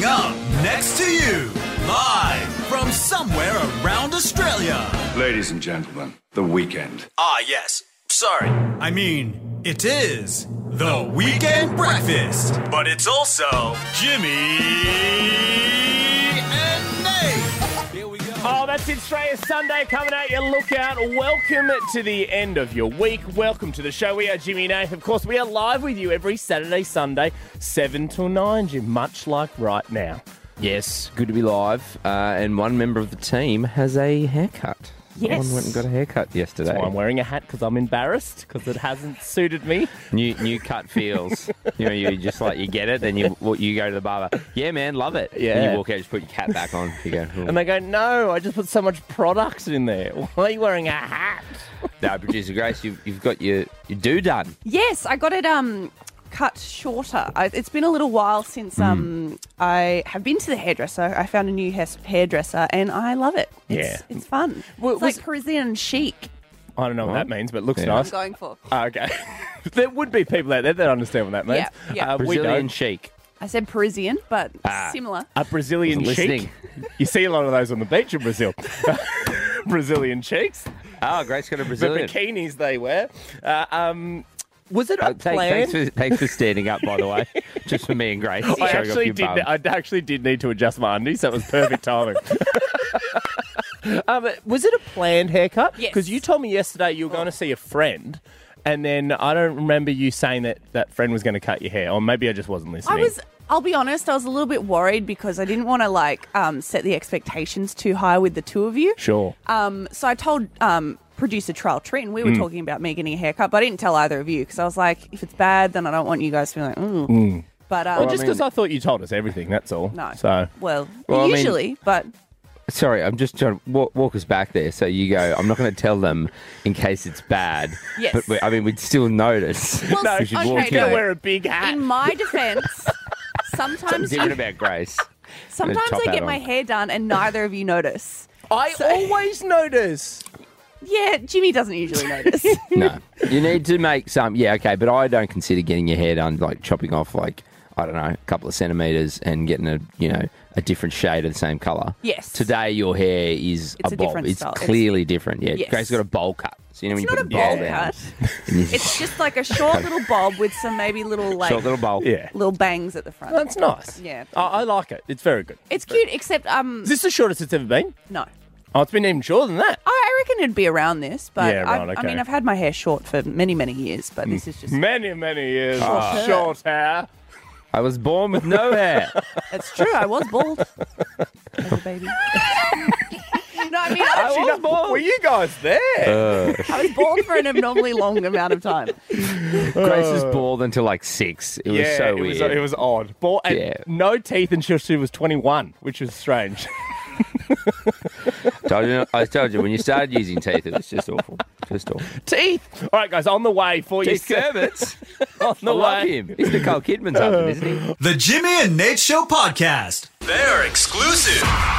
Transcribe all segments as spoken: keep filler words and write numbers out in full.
Coming up next to you, live from somewhere around Australia. Ladies and gentlemen, The Weekend. Ah, yes. Sorry. I mean, it is The Weekend Breakfast, but it's also Jimmy and Nate. Here we go. Oh, that's it, Australia Sunday coming at you. Look out. Welcome to the end of your week. Welcome to the show. We are Jimmy and Nate. Of course, we are live with you every Saturday, Sunday, seven till nine, Jim, much like right now. Yes, good to be live. Uh, and one member of the team has a haircut. Yes. Someone went and got a haircut yesterday. That's why I'm wearing a hat, because I'm embarrassed, because it hasn't suited me. New new cut feels. You know, you just like, you get it, then you you go to the barber. Yeah, man, love it. Yeah. And you walk out, just put your cap back on. You go, oh. And they go, no, I just put so much product in there. Why are you wearing a hat? No, Producer Grace, you've, you've got your, your do done. Yes, I got it um cut shorter. I, it's been a little while since um I have been to the hairdresser. I found a new hair- hairdresser and I love it. It's, Yeah. it's fun. Well, it's was- like Parisian chic. I don't know what that means, but it looks Yeah. nice. I'm going for. Oh, okay. There would be people out there that understand what that means. Yeah, yeah. Uh, we Brazilian don't. chic. I said Parisian, but Ah. similar. A Brazilian Wasn't cheek. listening. You see a lot of those on the beach in Brazil. Brazilian cheeks. Oh, Grace got a The Brazilian. bikinis they wear. Uh, um, was it a Oh, thank- plan? thanks, for, thanks for standing up, by the way, just for me and Grace. I showing off actually your did. bum. I actually did need to adjust my undies, so it was perfect timing. um, was it a planned haircut? Yes. Because you told me yesterday you were going to see a friend, and then I don't remember you saying that that friend was going to cut your hair, or maybe I just wasn't listening. I was, I'll be honest, I was a little bit worried because I didn't want to like um, set the expectations too high with the two of you. Sure. Um, so I told um, producer Trial Trin, we were Mm. talking about me getting a haircut, but I didn't tell either of you because I was like, if it's bad, then I don't want you guys to be like, ooh. But um, Well, just because I, thought you told us everything, that's all. no, So well, Well, I mean- usually, but Sorry, I'm just trying to walk, walk us back there. So you go, I'm not going to tell them in case it's bad. Yes. But we, I mean, we'd still notice. Well, no, We should okay, walk you no. don't in. wear a big hat. in my defense, Something sometimes different you, about Grace. sometimes top I hat get my on. hair done and neither of you notice. I So- always notice. Yeah, Jimmy doesn't usually notice. No. You need to make some, yeah, okay, but I don't consider getting your hair done, like chopping off, like, I don't know, a couple of centimetres and getting a, you know, a different shade of the same colour. Yes. Today, your hair is It's a a bob. different It's style. It's- clearly different. Yeah, Yes. Grace got a bowl cut. So, you know, It's when not you a put bowl bowl down. cut. and you It's just like a short little bob with some maybe little like short little bowl. Yeah. little bangs at the front. That's nice. Yeah. I, I like it. It's very good. It's cute, except um Is this the shortest it's ever been? no. Oh, it's been even shorter than that. I I reckon it'd be around this, but Yeah, I, right, I okay. mean, I've had my hair short for many, many years, but this is just. Many, many years. Short of hair. Short hair. I was born with no hair. It's true, I was bald as a baby. No, I mean, I, Actually, was no, bald. were you guys there? I was bald for an abnormally long amount of time. Grace was bald until like six. It was yeah, so it weird. was, it was odd. Ball, and Yeah. no teeth until she was twenty-one, which was strange. Told you, I told you, when you started using teeth, it was just awful. Just awful. Teeth. All right, guys, on the way for you. Keith Kermit's. On I the love way. him. He's Nicole Kidman's husband, isn't he? The Jimmy and Nate Show podcast. They're exclusive.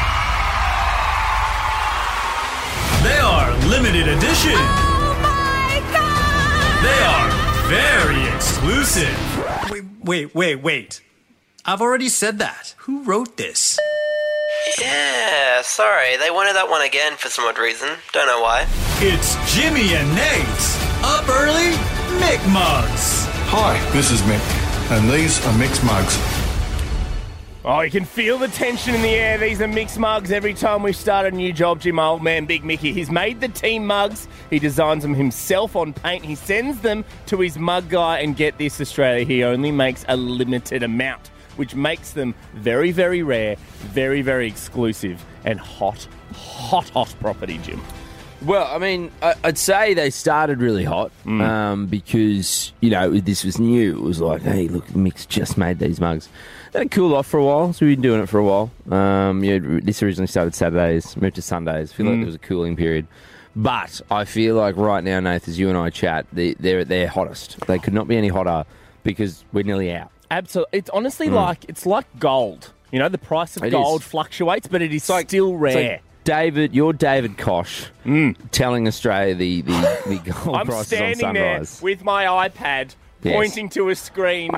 They are limited edition. Oh my god! They are very exclusive. Wait, wait, wait, wait. I've already said that. Who wrote this? Yeah, sorry. They wanted that one again for some odd reason. Don't know why. It's Jimmy and Nate's Up Early Mick Mugs. Hi, this is Mick, and these are Mick's mugs. Oh, you can feel the tension in the air. These are Mick's mugs. Every time we start a new job, Jim, old man, Big Mickey, he's made the team mugs. He designs them himself on paint. He sends them to his mug guy, and get this, Australia, he only makes a limited amount, which makes them very, very rare, very, very exclusive, and hot, hot, hot property, Jim. Well, I mean, I- I'd say they started really hot um, because, you know, this was new. It was like, hey, look, Mick's just made these mugs. Then it cooled off for a while, so we've been doing it for a while. Um, yeah, this originally started Saturdays, moved to Sundays. I feel like there was a cooling period. But I feel like right now, Nath, as you and I chat, they, they're they're hottest. They could not be any hotter because we're nearly out. Absolutely. It's honestly like, it's like gold. You know, the price of It gold is. fluctuates, but it is like- still It's rare. like David, you're David Kosh telling Australia the, the, the gold I'm prices on standing there Sunrise. with my iPad Yes. pointing to a screen. Well,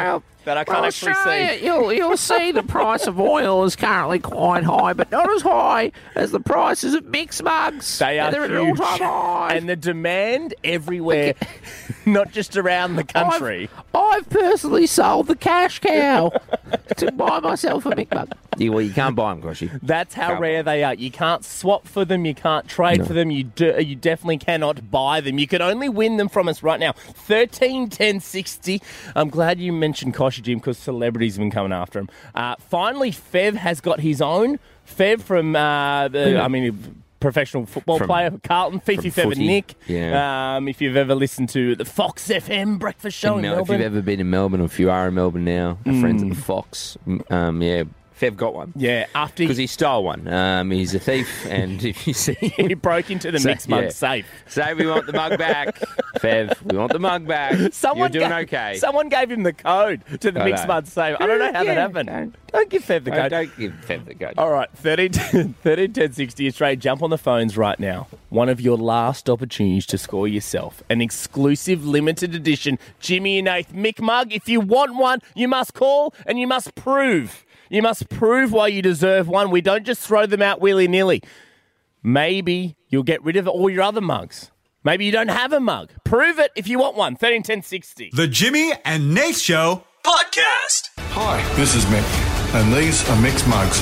that I can't Well, actually Australia, see. You'll, you'll see the price of oil is currently quite high, but not as high as the prices of mix mugs. They are They're at an huge. all-time high. And the demand everywhere, not just around the country. I've, I've personally sold the cash cow to buy myself a Mick mug. Yeah, well, you can't buy them, Groshy. That's how Can't rare they are. You can't swap for them. You can't trade for them. You do, you definitely cannot buy them. You can only win them from us right now. thirteen ten sixty. I'm glad you mentioned Koshy, Jim, because celebrities have been coming after him. Uh, finally, Fev has got his own. Fev from, uh, the, I mean, professional football From- player, Carlton, Fifi from Fev and footy. Nick. Yeah. Um, if you've ever listened to the Fox F M breakfast show in, Mel- if Melbourne. you've ever been in Melbourne, or if you are in Melbourne now, our friends at the Fox, um, yeah, Fev got one. yeah, after Because he, he stole one. Um, he's a thief, and if you see he broke into the So, mixed mug yeah. safe. say we want the mug back, Fev, we want the mug back. Someone You're doing ga- okay. Someone gave him the code to the I mixed know. mud save. I don't know how that Yeah, happened. don't- Don't give Fev the Oh, code. don't give Fev the code. All right, thirteen ten sixty Australia, jump on the phones right now. One of your last opportunities to score yourself an exclusive limited edition Jimmy and Nath Mick mug. If you want one, you must call and you must prove. You must prove why you deserve one. We don't just throw them out willy-nilly. Maybe you'll get rid of all your other mugs. Maybe you don't have a mug. Prove it if you want one. thirteen ten sixty. The Jimmy and Nath Show podcast. Hi, this is Mick, and these are Mick's mugs.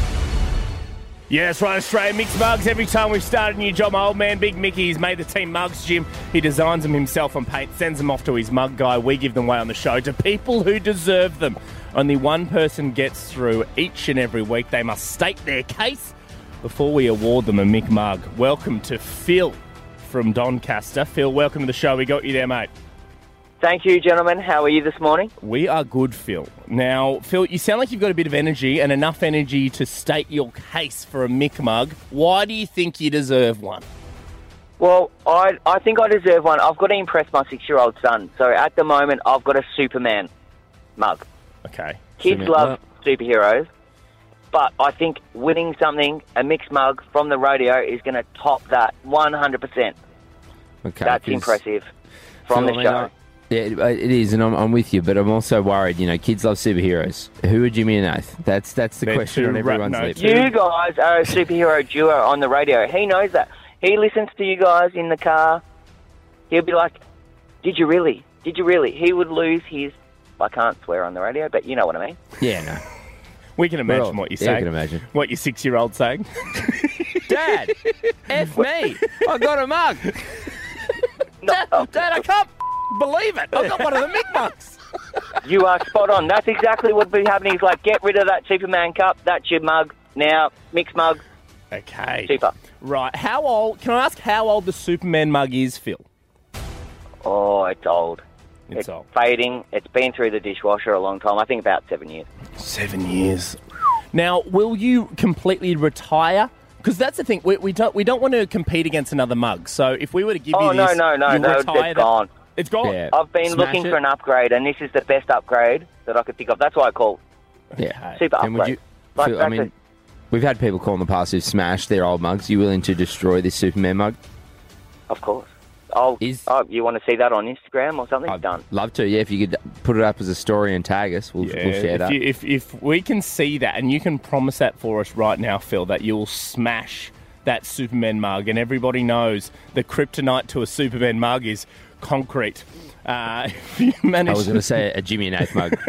Yeah, that's right, Australia. Mixed mugs. Every time we've started a new job, my old man, Big Mickey, he's made the team mugs, Jim. He designs them himself on paint, sends them off to his mug guy. We give them away on the show to people who deserve them. Only one person gets through each and every week. They must state their case before we award them a Mick mug. Welcome to Phil from Doncaster. Phil, welcome to the show. We got you there, mate. Thank you, gentlemen. How are you this morning? We are good, Phil. Now, Phil, you sound like you've got a bit of energy and enough energy to state your case for a Mick mug. Why do you think you deserve one? Well, I I think I deserve one. I've got to impress my six-year-old son. So at the moment, I've got a Superman mug. Okay. Kids Superman- love superheroes, but I think winning something, a mixed mug from the rodeo, is going to top that one hundred percent. Okay, That's 'cause- impressive from Phil, the I mean, show. I- Yeah, it it is, and I'm, I'm with you, but I'm also worried. You know, kids love superheroes. Who are Jimmy and Nath? That's that's the They're question two on ra- everyone's no, lips. two- You guys are a superhero duo on the radio. He knows that. He listens to you guys in the car. He'll be like, did you really? Did you really? He would lose his... I can't swear on the radio, but you know what I mean. Yeah, no. We can imagine Well, what you're yeah, saying. we can imagine. What your six-year-old's saying. Dad, F me. I got a mug. Dad, Dad, I can't believe it. I've got one of the Mick mugs. You are spot on. That's exactly what would be happening. He's like, get rid of that Superman cup. That's your mug. Now, mixed mug. Okay. Super. Right. How old? Can I ask how old the Superman mug is, Phil? Oh, it's old. It's old. Fading. It's been through the dishwasher a long time. I think about seven years. Seven years. Now, will you completely retire? Because that's the thing. We, we don't we don't want to compete against another mug. So if we were to give Oh, you no, this, no, no, you'll no. retire It's that- gone. It's gone. Yeah. I've been Smash looking it. for an upgrade, and this is the best upgrade that I could think of. That's why I called. Yeah. Super And would upgrade. you, Like, Phil, I that's mean, it. we've had people call in the past who've smashed their old mugs. You willing to destroy this Superman mug? Of course. Oh, Is- oh, you want to see that on Instagram or something? I'd Done. love to. Yeah, if you could put it up as a story and tag us, we'll, Yeah, we'll share if, that. you, if if we can see that, and you can promise that for us right now, Phil, that you'll smash that Superman mug, and everybody knows the kryptonite to a Superman mug is concrete. Uh, if you manage, I was going to say a Jimmy and Nath mug.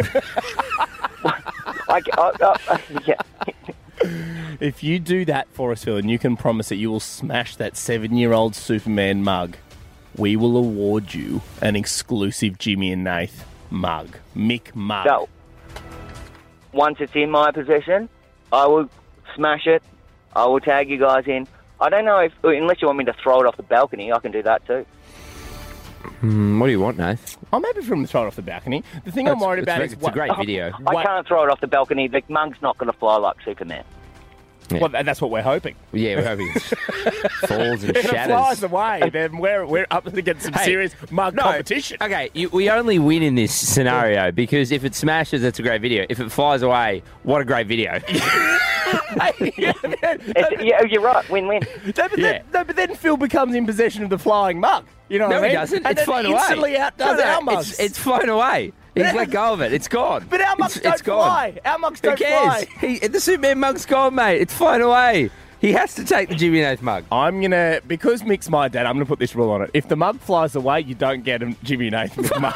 I, oh, oh, yeah. if you do that for us, Phil, and you can promise that you will smash that seven-year-old Superman mug, we will award you an exclusive Jimmy and Nath mug, Mick mug. So, once it's in my possession, I will smash it. I will tag you guys in. I don't know if, unless you want me to throw it off the balcony, I can do that too. Mm, what do you want, Nath? I'm happy for him to throw it off the balcony. The thing I'm It's- worried it's about ve- is it's what- a great video. I what- can't throw it off the balcony. The mug's not going to fly like Superman. Well, that's what we're hoping. Yeah, we're hoping it falls and If it shatters. flies away, then we're we're up against some Hey, serious mug no, competition. Okay, you, we only win in this scenario because if it smashes, it's a great video. If it flies away, what a great video. yeah, man. It's, yeah, you're right. Win-win. No, but, Yeah. then, no, but then Phil becomes in possession of the flying mug. You know what No, I mean? he doesn't. And It's then flown away. instantly outdoes No, no, our mugs. It's, it's flown away. He's let go of it. It's gone. But our mugs It's- don't it's gone. fly. Our mugs Who don't cares? fly. He, the Superman mug's gone, mate. It's flown away. He has to take the Jimmy and Nath mug. I'm going to, because Mick's my dad, I'm going to put this rule on it. If the mug flies away, you don't get a Jimmy Nathan mug.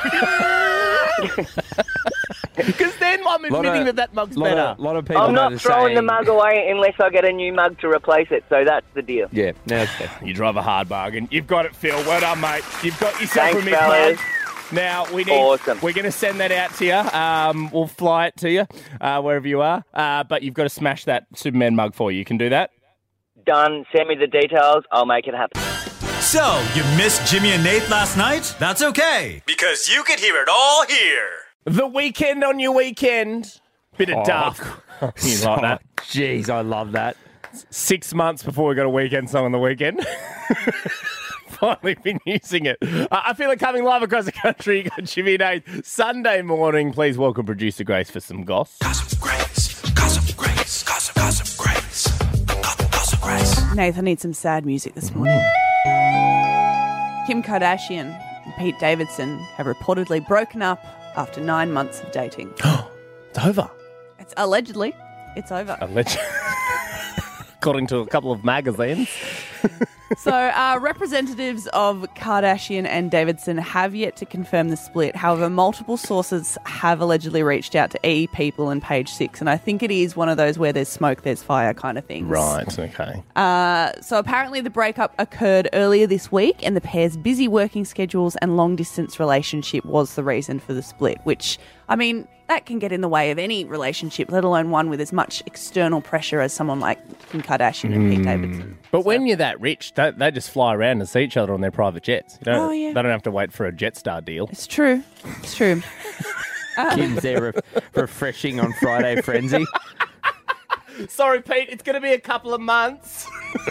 Because then I'm Lot admitting of- that that mug's lot better. Of, lot of people I'm know not the throwing the saying- mug away unless I get a new mug to replace it, so that's the deal. Yeah, now it's there. You drive a hard bargain. You've got it, Phil. Well done, mate. You've got yourself Thanks, a Mick fellas. mug. Now, we need, Awesome. we're going to send that out to you. Um, we'll fly it to you, uh, wherever you are. Uh, but you've got to smash that Superman mug for you. You can do that? Done. Send me the details. I'll make it happen. So, you missed Jimmy and Nate last night? That's okay, because you could hear it all here. The weekend on your weekend. Bit of Oh, duff. You like that? Jeez, I love that. Six months before we got a weekend song on the weekend. Finally been using it. Uh, I feel like coming live across the country. You got Jimmy and Nate Sunday morning. Please welcome producer Grace for some goss. Gossip Grace, Gossip Grace, Gossip, Gossip Grace, Gossip Grace. Nathan needs some sad music this morning. Kim Kardashian and Pete Davidson have reportedly broken up after nine months of dating. It's over. It's allegedly, it's over. Allegedly. According to a couple of magazines. So, uh, representatives of Kardashian and Davidson have yet to confirm the split. However, multiple sources have allegedly reached out to E! People and Page Six, and I think it is one of those where there's smoke, there's fire kind of things. Right, okay. Uh, so apparently the breakup occurred earlier this week, and the pair's busy working schedules and long-distance relationship was the reason for the split, which, I mean, that can get in the way of any relationship, let alone one with as much external pressure as someone like Kim Kardashian and Pete Davidson. But when you're that rich, they, they just fly around and see each other on their private jets. You don't, Oh, yeah. They don't have to wait for a Jetstar deal. It's true. It's true. Kim's there re- refreshing on Friday Frenzy. Sorry, Pete, it's going to be a couple of months.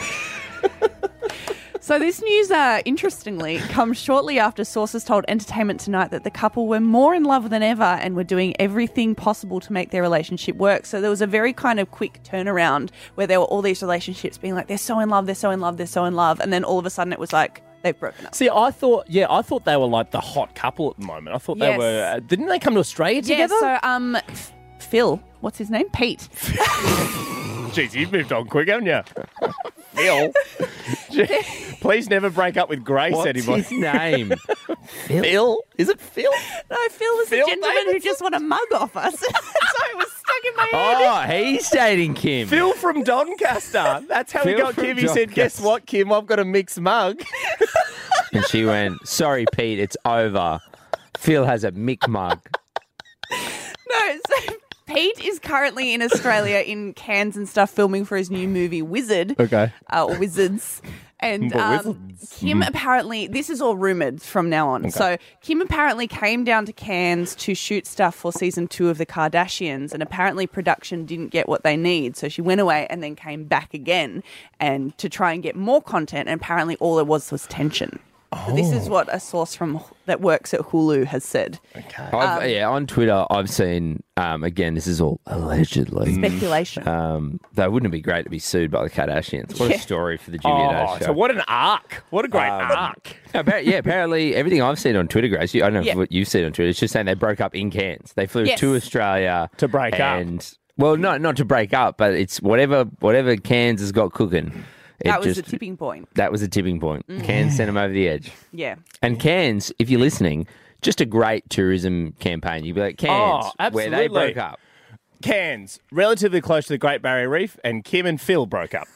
So this news, uh, interestingly, comes shortly after sources told Entertainment Tonight that the couple were more in love than ever and were doing everything possible to make their relationship work. So there was a very kind of quick turnaround where there were all these relationships being like, they're so in love, they're so in love, they're so in love. And then all of a sudden it was like, they've broken up. See, I thought, yeah, I thought they were like the hot couple at the moment. I thought Yes. they were, uh, didn't they come to Australia Yeah, together? so um, F- Phil, what's his name? Pete. Jeez, you've moved on quick, haven't you? Phil. Gee, please never break up with Grace, What's anybody. his name? Phil? Is it Phil? No, Phil is Phil the gentleman who Davidson? just want a mug off us. So it was stuck in my head. Oh, he's dating Kim. Phil from Doncaster. That's how he Phil got from Kim. He said, guess Doncaster. what, Kim? I've got a mixed mug. And she went, sorry, Pete, it's over. Phil has a Mick mug. No, so Pete is currently in Australia in Cairns and stuff filming for his new movie Wizard. Okay. Uh, Wizards. And The um, Wizards. Kim apparently, this is all rumoured from now on. So Kim apparently came down to Cairns to shoot stuff for season two of The Kardashians, and apparently production didn't get what they need. So she went away and then came back again and to try and get more content. And apparently all there was was tension. So this is what a source from that works at Hulu has said. I've, yeah, on Twitter, I've seen, um, again, this is all allegedly. Speculation. Um, though wouldn't it be great to be sued by the Kardashians? What Yeah. a story for the Jimmy and Oh, Nath show. so what an arc. What a great Um, arc. Appar- yeah, apparently everything I've seen on Twitter, Grace, you, I don't know Yeah. what you've seen on Twitter, it's just saying they broke up in Cairns. They flew Yes. to Australia. To break up. and, Well, no, not to break up, but it's whatever whatever Cairns has got cooking. It that was just, the tipping point. That was a tipping point. Cairns sent them over the edge. Yeah. And Cairns, if you're listening, just a great tourism campaign. You'd be like, Cairns, Oh, where they absolutely. broke up. Cairns, relatively close to the Great Barrier Reef, and Kim and Phil broke up.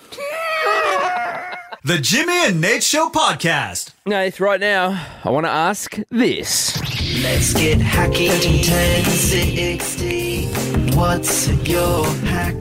The Jimmy and Nate Show podcast. Nath, right now, I want to ask this. Let's get hacky. thirteen ten sixty. What's your hack?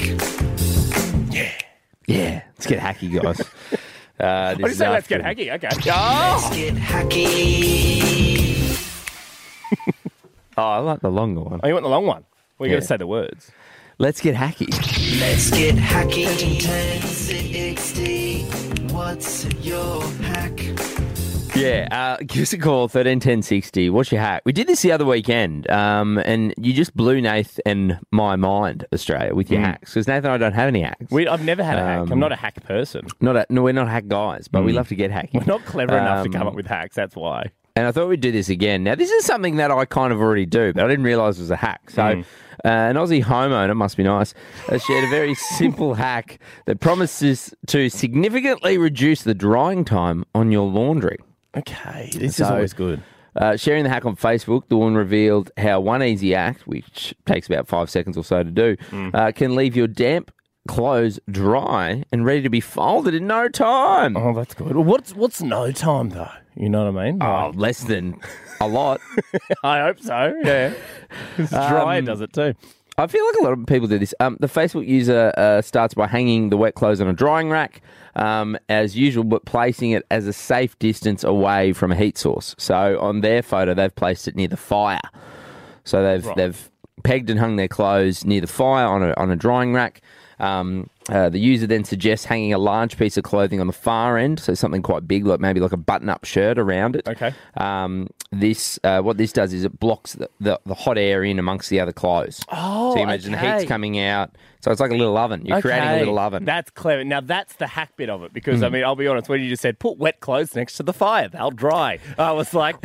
Yeah, let's get hacky, guys. Uh, this What do you is say? Let's get after- hacky. Okay. Let's Oh! get hacky. Oh, I like the longer one. Oh, you want the long one? We're Yeah. going to say the words. Let's get hacky. Let's get hacky. thirteen ten sixty. What's your hack? Yeah, uh, give us a call, thirteen ten sixty. What's your hack? We did this the other weekend, um, and you just blew Nath and my mind, Australia, with your hacks. Because Nath and I don't have any hacks. We, I've never had a hack. Um, I'm not a hack person. Not a, no, we're not hack guys, but we love to get hacky. We're not clever enough to come Um, up with hacks. That's why. And I thought we'd do this again. Now, this is something that I kind of already do, but I didn't realise it was a hack. So, Mm. uh, an Aussie homeowner, must be nice, has shared a very simple hack that promises to significantly reduce the drying time on your laundry. Okay, this So- is always good. Uh, sharing the hack on Facebook, the woman revealed how one easy act, which takes about five seconds or so to do, Mm. uh, can leave your damp clothes dry and ready to be folded in no time. Oh, that's good. Well, what's what's no time though? You know what I mean? Oh, less than a lot. I hope so. Yeah, it's dry. Um, does it too? I feel like a lot of people do this. Um, the Facebook user uh, starts by hanging the wet clothes on a drying rack, um, as usual, but placing it as a safe distance away from a heat source. So on their photo, they've placed it near the fire. So they've Right. they've pegged and hung their clothes near the fire on a on a drying rack. Um, uh, the user then suggests hanging a large piece of clothing on the far end, so something quite big, like maybe like a button-up shirt around it. Okay. Um, this uh, what this does is it blocks the, the, the hot air in amongst the other clothes. Oh, so you imagine the okay. heat's coming out. So it's like a little oven. You're creating a Okay. little oven. That's clever. Now that's the hack bit of it because Mm. I mean I'll be honest. When you just said put wet clothes next to the fire, they'll dry. I was like,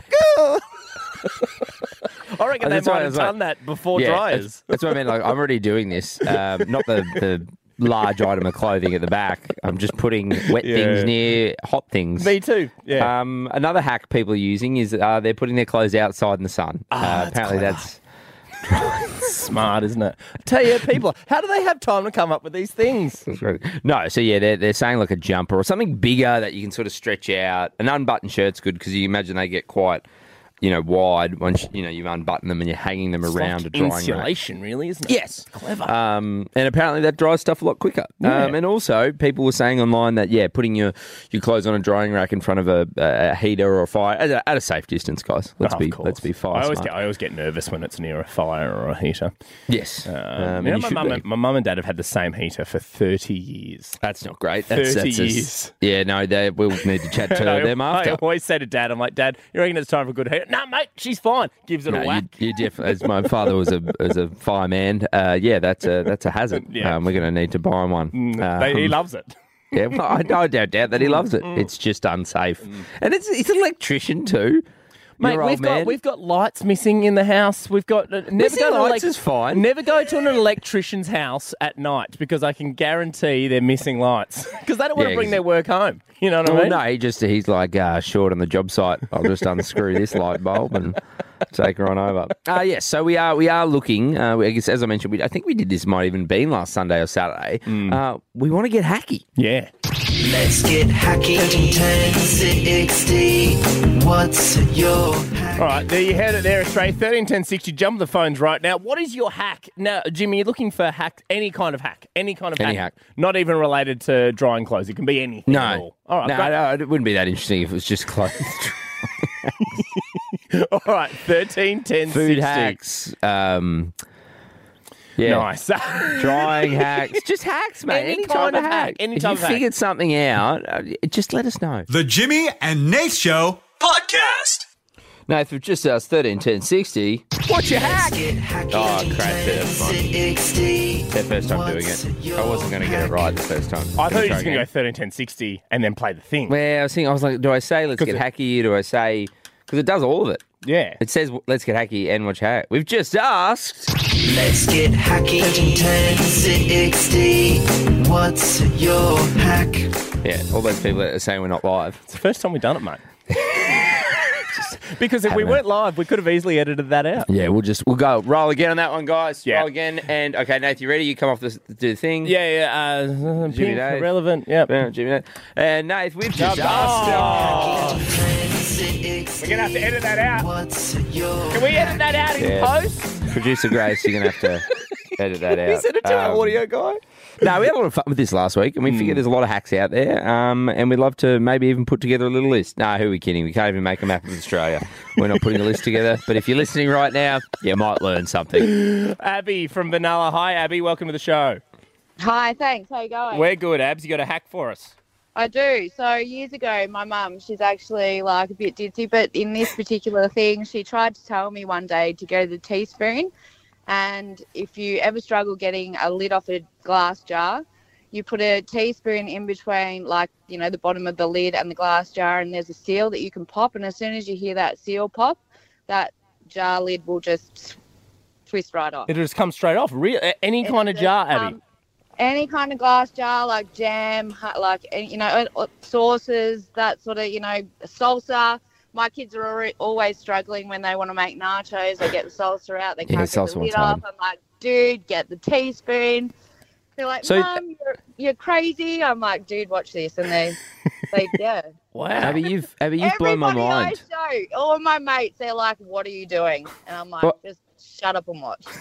I reckon Oh, they that's why might I have was like- done that before Yeah, dryers. That's, that's what I mean. Like I'm already doing this. Um, not the, the large item of clothing at the back. I'm just putting wet Yeah. things near hot things. Me too. Yeah. Um, another hack people are using is uh, they're putting their clothes outside in the sun. Ah, uh, that's apparently clever. that's Smart, isn't it? I tell you, people, how do they have time to come up with these things? no. So yeah, they're they're saying like a jumper or something bigger that you can sort of stretch out. An unbuttoned shirt's good because you imagine they get quite, you know, wide once you know you unbutton them and you're hanging them It's around like a drying rack. insulation, really, isn't it? Yes. Clever. Um, and apparently that dries stuff a lot quicker. Yeah. Um, and also, people were saying online that, yeah, putting your, your clothes on a drying rack in front of a, a heater or a fire at a, at a safe distance, guys. Let's Oh, of be course. let's be fire I always smart. get I always get nervous when it's near a fire or a heater. Yes. Um, Um, you and know, you my should mum be. and, my mum and dad have had the same heater for thirty years. That's not great. That's, thirty that's a- years. yeah, no, they, we'll need to chat to And I, them I after. always say to Dad, I'm like, Dad, you reckon it's time for a good heater? No, mate, she's fine. Gives it No, a you, whack. you definitely. As my father was a was a fireman, uh, yeah, that's a that's a hazard. Yeah. Um, we're going to need to buy one. They- he Um, loves it. Yeah, well, I, I don't doubt that he loves it. Mm. It's just unsafe, and it's it's an electrician too. Mate, Your old we've man. got we've got lights missing in the house. We've got uh, never Missing go to lights elec- is fine. Never go to an electrician's house at night because I can guarantee they're missing lights because they don't want Yeah, to bring 'cause- their work home. You know what I Well, mean? no, he just he's like uh, short on the job site. I'll just unscrew this light bulb and take her on over. Uh, yes, so we are we are looking. Uh, I guess as I mentioned, we, I think we did this might even been last Sunday or Saturday. Uh, we want to get hacky. Yeah. Let's get hacky. thirteen ten sixty. What's your hack? All right, there you heard it there, Australia. thirteen ten sixty. Jump the phones right now. What is your hack? Now, Jimmy, you're looking for hack, any kind of hack, any kind of Any hack. hack. Not even related to drying clothes. It can be anything at No, all. All right, no, great. no, it wouldn't be that interesting if it was just clothes. All right, thirteen ten Food sixty. hacks. Um, yeah. Nice. Drying hacks, just hacks, mate. Any Any, kind type of of hack, hack. any if type you of hack. figured something out, uh, just let us know. The Jimmy and Nate Show podcast. Nath, we've just asked thirteen ten sixty. What's your hack? Get hacky. Oh, crap, that's fine. sixty. Their first time doing What's it. your I wasn't going to get it right the first time. I thought you were Try just going to go again. thirteen ten sixty and then play the thing. Well, I was thinking, I was like, do I say let's 'Cause get it- hacky? Or do I say because it does all of it? Yeah. It says let's get hacky and watch hack. We've just asked. Let's get hacky. thirteen ten sixty. What's your hack? Yeah, all those people that are saying we're not live. It's the first time we've done it, mate. Because if we Haven't. weren't live, we could have easily edited that out. Yeah, we'll just we'll go roll again on that one, guys. Yeah. Roll again, and okay, Nath, you ready? You come off this do the thing. Yeah, yeah. Uh, Jimmy pink, Dave. relevant. Yep. Yeah, Jimmy. Nath. And Nath, we've just Oh. asked. We're going to have to edit that out. What's your Can we edit that out in Yeah. post? Producer Grace, you're gonna have to edit that out. You sent it to our Um, audio guy. No, we had a lot of fun with this last week, and we figured there's a lot of hacks out there, um, and we'd love to maybe even put together a little list. No, who are we kidding? We can't even make a map of Australia. We're not putting a list together, but if you're listening right now, you might learn something. Abby from Vanilla. Hi, Abby. Welcome to the show. Hi, thanks. How you going? We're good, Abs. You got a hack for us? I do. So years ago, my mum, she's actually like a bit ditzy, but in this particular thing, she tried to tell me one day to go to the teaspoon, and if you ever struggle getting a lid off a glass jar, You put a teaspoon in between, like, you know, the bottom of the lid and the glass jar, and there's a seal that you can pop. And as soon as you hear that seal pop, that jar lid will just twist right off. It'll just come straight off. Real, any kind of It's jar, just, Abby. um, Any kind of glass jar, like jam, ha- like, eh, you know, uh, sauces, that sort of, you know, salsa. My kids are alre- always struggling when they want to make nachos. They get the salsa out. They Yeah, can't get salsa the one's lid off. hard. I'm like, dude, get the teaspoon. They're like, So- Mum, you're, you're crazy. I'm like, dude, watch this. And they, they, yeah. Wow. Abby, you've Abby, you've blown my Everybody mind. I show, all of my mates, they're like, what are you doing? And I'm like, What? just shut up and watch.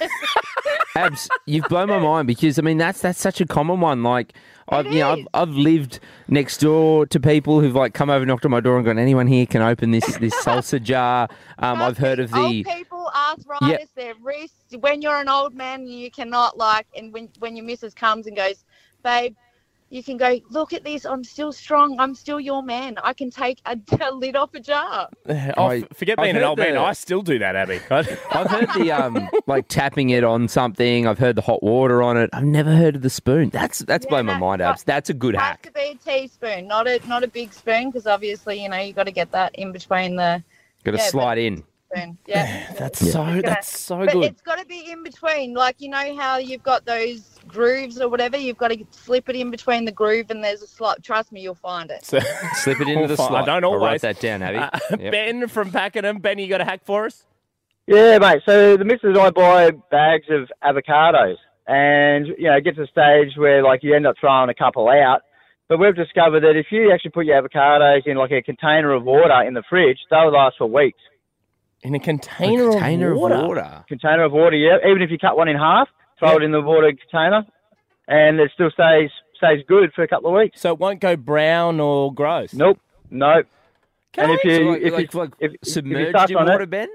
Abs, you've blown my mind because I mean that's that's such a common one. Like I've you know I've, is. I've lived next door to people who've like come over, knocked on my door, and gone, anyone here can open this this salsa jar. Um, I've heard of the old people, arthritis, their wrists. When you're an old man, you cannot like, and when when your missus comes and goes, babe, you can go, look at this. I'm still strong. I'm still your man. I can take a, a lid off a jar. Oh, I- f- forget I've being an heard old man. the- I still do that, Abby. I've heard the um like tapping it on something. I've heard the hot water on it. I've never heard of the spoon. That's that's Yeah, blown my that's mind, what- Abs. That's a good It has hack. to be a teaspoon, not a not a big spoon, because obviously you know you got to get that in between the Got to yeah, slide but- in. spoon. Yeah. That's so. That's so But good. it's got to be in between. Like, you know how you've got those grooves or whatever? You've got to slip it in between the groove and there's a slot. Trust me, you'll find it. So- Slip it into the Fine. slot. I don't I'll write always. that down, Abby. Uh, Yep. Ben from Pakenham. Ben, you got a hack for us? Yeah, mate. So the missus and I buy bags of avocados, and you know, it gets to a stage where like you end up throwing a couple out. But we've discovered that if you actually put your avocados in like a container of water in the fridge, they'll last for weeks. In a container, A container of water. of water. Container of water, yeah. Even if you cut one in half, throw it in the water container, and it still stays stays good for a couple of weeks. So it won't go brown or gross. Nope, nope. And if you So like, if like, you like if, if you submerged touch in on water, it, Ben?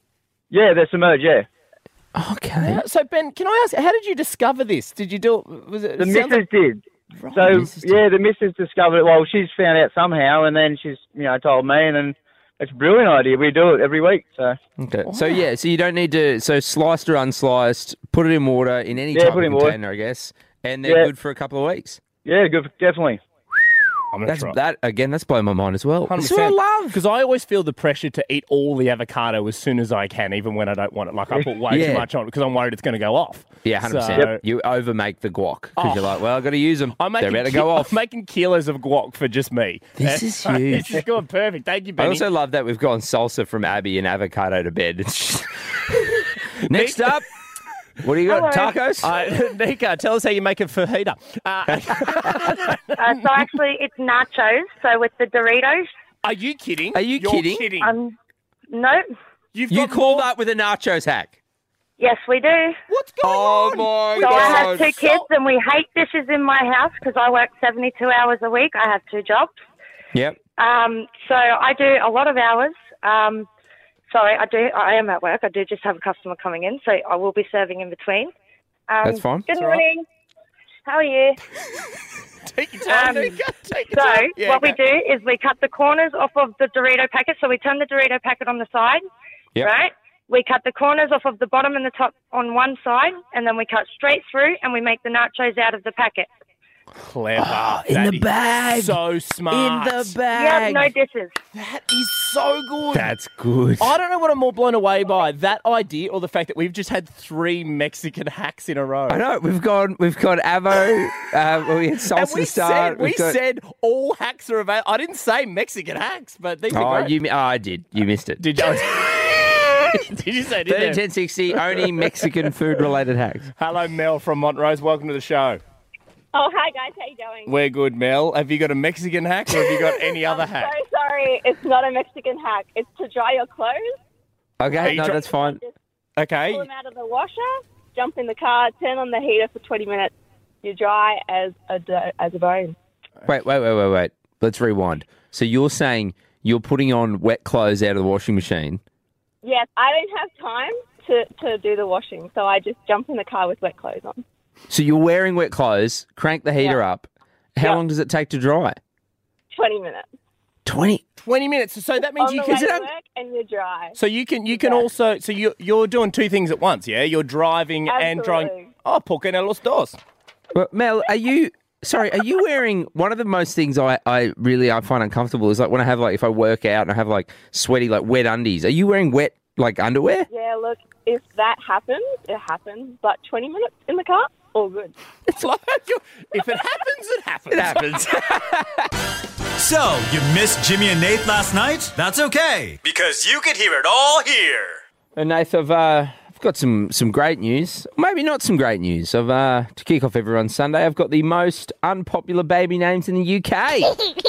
yeah, they're submerged. Yeah. Okay. Uh, So Ben, can I ask, how did you discover this? Did you do it? Was it? The it sounds missus like- did. Right, So missus did. yeah, the missus discovered it. Well, she's found out somehow, and then she's you know told me, and then it's a brilliant idea. We do it every week. So Okay. So yeah, so you don't need to so sliced or unsliced, put it in water in any Yeah, type put it of in water. container, I guess, and they're Yeah. good for a couple of weeks. yeah, good, definitely. I'm gonna That's try. that again. That's blowing my mind as well. That's what I love. Because I always feel the pressure to eat all the avocado as soon as I can, even when I don't want it. Like I put way Yeah. too much on because I'm worried it's going to go off. Yeah, hundred So- percent. You over make the guac because you're like, well, I got to use them. I'm They're making about to ki- go off. I'm making kilos of guac for just me. This is huge. This is going perfect. Thank you, I Benny. also love that we've gone salsa from Abby and avocado to bed. It's just- Next up, what do you got? Tacos? Uh, Nika, tell us how you make a fajita. Uh, Uh, so actually, it's nachos. So with the Doritos, are you kidding? Are you You're kidding? um, no, You've You got called more- up with a nachos hack. yes, we do. What's going Oh on? my So I god! have two kids, and we hate dishes in my house because I work seventy-two hours a week. I have two jobs. Yep. Um, so I do a lot of hours. Um, sorry, I do. I am at work. I do just have a customer coming in, so I will be serving in between. Um, That's fine. Good That's all right. morning. How are you? Take your time, Um, Nika. Take your So time. Yeah, what we okay. do is we cut the corners off of the Dorito packet. So we turn the Dorito packet on the side, Yep. right? We cut the corners off of the bottom and the top on one side, and then we cut straight through, and we make the nachos out of the packet. Clever. Oh, in That the is bag. So smart. In the You bag. have no dishes. That is so good. That's good. I don't know what I'm more blown away by, that idea or the fact that we've just had three Mexican hacks in a row. I know we've gone. We've got Avo. Uh, well, we had salsa And we start. said we We've got- said all hacks are available. I didn't say Mexican hacks, but these Oh, are great. you. mi- Oh, I did. You missed it. Did you? Did you say? Did Thirteen you? ten sixty. Only Mexican food related hacks. Hello, Mel from Montrose. Welcome to the show. Oh, hi guys, how you going? We're good, Mel. Have you got a Mexican hack, or have you got any other I'm hack? so sorry, it's not a Mexican hack. It's to dry your clothes. Are Okay, you no, try- that's fine. Okay. Pull them out of the washer, jump in the car, turn on the heater for twenty minutes. You're dry as a do- as a bone. Wait, wait, wait, wait, wait. Let's rewind. So you're saying you're putting on wet clothes out of the washing machine? Yes, I don't have time to, to do the washing, so I just jump in the car with wet clothes on. So you're wearing wet clothes, crank the heater Yeah. up. How Yeah. long does it take to dry? twenty minutes. Twenty. Twenty minutes. So that means on you the can. way to work and you're dry. So you can you can Yeah. also so you you're doing two things at once, yeah? You're driving and drying. Absolutely. Oh, ¿por qué no los dos? Well, Mel, are you Sorry, are you wearing one of the most things I, I really I find uncomfortable is like when I have like if I work out and I have like sweaty like wet undies. Are you wearing wet like underwear? Yeah, look, if that happens, it happens. But twenty minutes in the car, all good. It's like if it happens, it happens. It happens. So, you missed Jimmy and Nate last night? That's okay, because you could hear it all here. And Nath, I've uh, I've got some some great news. Maybe not some great news. I've uh, to kick off everyone's Sunday. I've got the most unpopular baby names in the U K.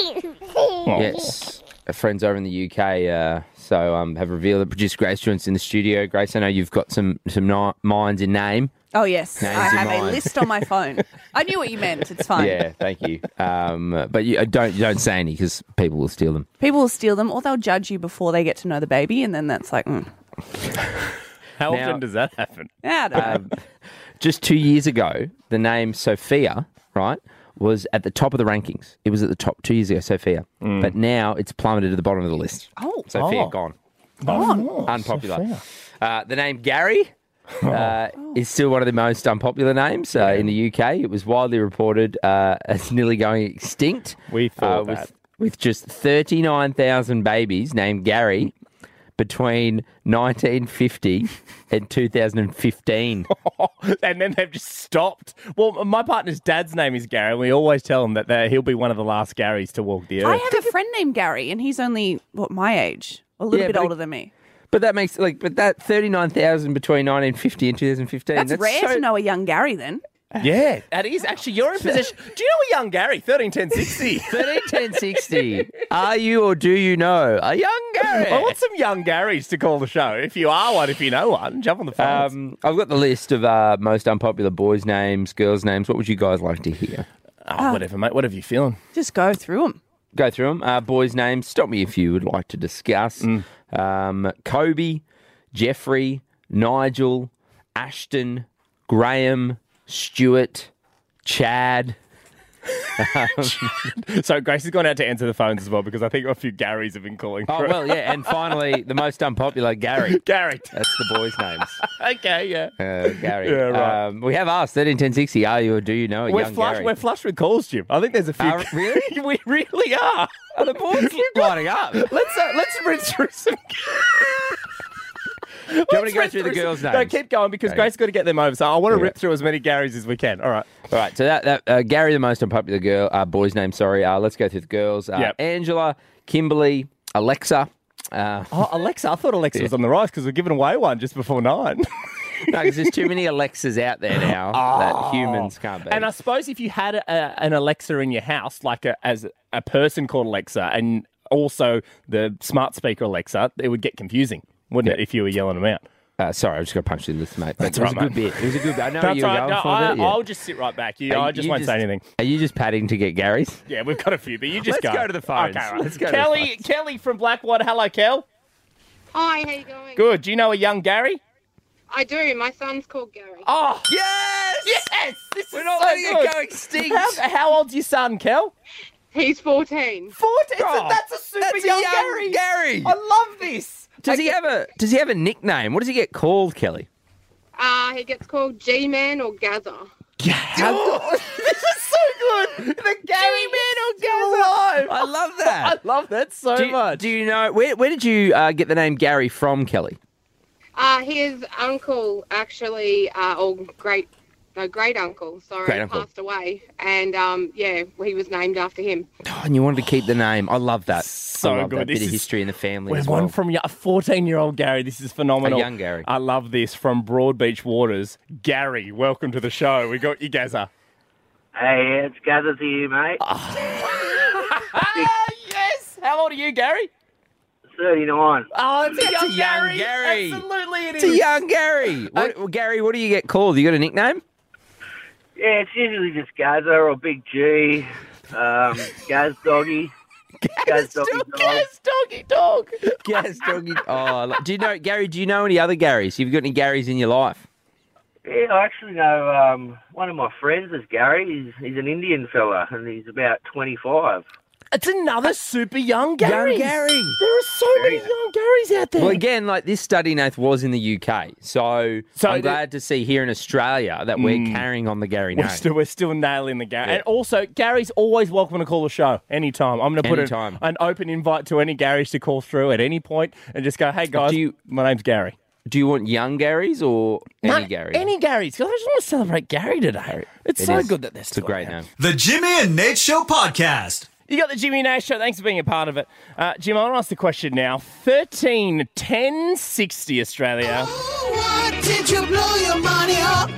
Yes, our friends over in the U K. Uh, so um, have revealed that producer Grace joins in the studio. Grace, I know you've got some some ni- minds in name. Oh, yes. Names I in have a mind. list on my phone. I knew what you meant. It's fine. Yeah, thank you. Um, but you uh, don't you don't say any because people will steal them. People will steal them or they'll judge you before they get to know the baby, and then that's like, mm. How Now- often does that happen? Yeah, I don't know. Um, just two years ago, the name Sophia, right, was at the top of the rankings. It was at the top two years ago, Sophia. But now it's plummeted to the bottom of the list. Oh. Sophia Oh. gone. Gone. Unpopular. Uh, the name Gary uh, is still one of the most unpopular names uh, in the U K. It was widely reported uh, as nearly going extinct. We thought uh, with, that. with just thirty-nine thousand babies named Gary between nineteen fifty and two thousand fifteen. And then they've just stopped. Well, my partner's dad's name is Gary, and we always tell him that they- he'll be one of the last Garys to walk the I earth. have a friend named Gary, and he's only, what, my age? A little Yeah, bit but- older than me. But that makes like, but that thirty-nine thousand between nineteen fifty and two thousand fifteen. That's, rare so- to know a young Gary then. Yeah, that is. Actually, you're in position. Do you know a young Gary? thirteen ten sixty. thirteen ten sixty. Are you or do you know a young Gary? I want some young Garys to call the show. If you are one, if you know one, jump on the phone. Um, I've got the list of uh, most unpopular boys' names, girls' names. What would you guys like to hear? oh, whatever, mate. Whatever you feeling. Just go through them. Go through them. Uh, boys' names. Stop me if you would like to discuss. Mm. Um, Kobe, Jeffrey, Nigel, Ashton, Graham, Stuart, Chad. So Grace has gone out to answer the phones as well because I think a few Garys have been calling. Oh, through. well, yeah. And finally, the most unpopular, Gary. Gary. That's the boys' names. Okay, yeah. Uh, Gary. Yeah, right. Um, we have asked thirteen ten sixty. Are you or do you know a We're young flush. Gary? We're flush with calls, Jim. I think there's a few. Uh, really? we really are. Are the boys lining up? Let's uh, let's read through some. Do you want me to go Let's through the read through girls' some- names? No, keep going because Okay. Grace got to get them over. So I want to Yeah. rip through as many Garys as we can. All right. All right, so that, that uh, Gary, the most unpopular girl, uh, boy's name, sorry. Uh, let's go through the girls. Uh, Yep. Angela, Kimberly, Alexa. Uh, Oh, Alexa. I thought Alexa was on the rise because we're giving away one just before nine. no, because there's too many Alexas out there now that humans can't be. And I suppose if you had a, an Alexa in your house, like a, as a person called Alexa, and also the smart speaker Alexa, it would get confusing, wouldn't it, if you were yelling them out? uh, sorry, I just got to punch through the list, mate. But That's it was right, a good mate. bit. It was a good bit. I know That's you were right. going No, for I, that. Yeah. I'll just sit right back. You, Are I just you won't say anything. Are you just padding to get Gary's? Yeah, we've got a few, but you just Let's go. go to the phones. Okay, right. Let's go to the Kelly, phones. Kelly from Blackwater. Hello, Kel. Hi, how you going? Good. Do you know a young Gary? I do. My son's called Gary. Oh, Yes! yes! This We're is not so letting good. it go extinct. How, how old's your son, Kel? He's fourteen. fourteen. Oh, that's a super that's a young, young Gary. Gary. I love this. Does he have a Does he have a nickname? What does he get called, Kelly? Uh, he gets called G-Man or Gather. How, this is so good. The Gary Man or Gal alive. I love I that. love that so do, you, much. do you know where Where did you uh, get the name Gary from, Kelly? Uh, his uncle actually, uh, or great, no, great uncle, sorry, Great uncle. passed away. And, um, yeah, he was named after him. Oh, and you wanted to keep the name. I love that. So I love good. That This bit of is- history in the family We've as well. one from a fourteen-year-old Gary. This is phenomenal. A young Gary. I love this from Broadbeach Waters. Gary, welcome to the show. We got you, Gazza. Hey, it's Gather to you, mate. Ah, yes. How old are you, Gary? thirty-nine. Oh, it's a That's young, a young Gary. Gary. Absolutely, it It's is. a young Gary. What, well, Gary, what do you get called? You got a nickname? Yeah, it's usually just Gaza or Big G, um, Gaz Doggy. Gaz Doggy Dog. Gaz Doggy Dog. Gaz Doggy. Oh, I lo- do you know Gary? Do you know any other Garys? Have you got any Garys in your life? Yeah, I actually know um, one of my friends is Gary. He's, he's an Indian fella, and he's about twenty-five. It's another super young Gary. Young Gary. There are so many young Garys out there. Well, again, like this study, Nath, was in the U K. So, So I'm the- glad to see here in Australia that we're carrying on the Gary name. We're still, we're still nailing the Gary. Yeah. And also, Gary's always welcome to call the show anytime. I'm going to put Anytime. an, an open invite to any Garys to call through at any point and just go, hey, guys, Do you- my name's Gary. Do you want young Garys or any No, Gary? Any Garys. 'Cause I just want to celebrate Gary today. It's It so is. good that they're It's a still great around. name. The Jimmy and Nate Show podcast. You got the Jimmy Nash Show. Thanks for being a part of it. Uh, Jim, I want to ask the question now. thirteen ten sixty Australia. Why did you blow your money on?